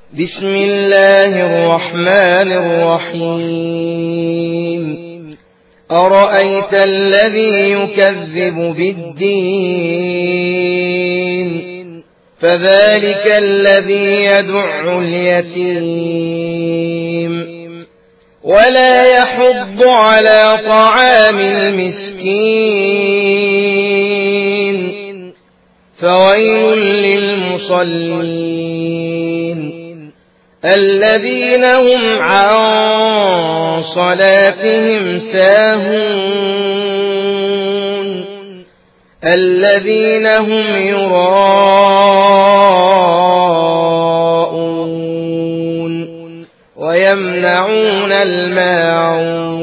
بسم الله الرحمن الرحيم أرأيت الذي يكذب بالدين فذلك الذي يدع اليتيم ولا يحض على طعام المسكين فويل للمصلين الذين هم عن صلاتهم ساهون الذين هم يراءون ويمنعون الماعون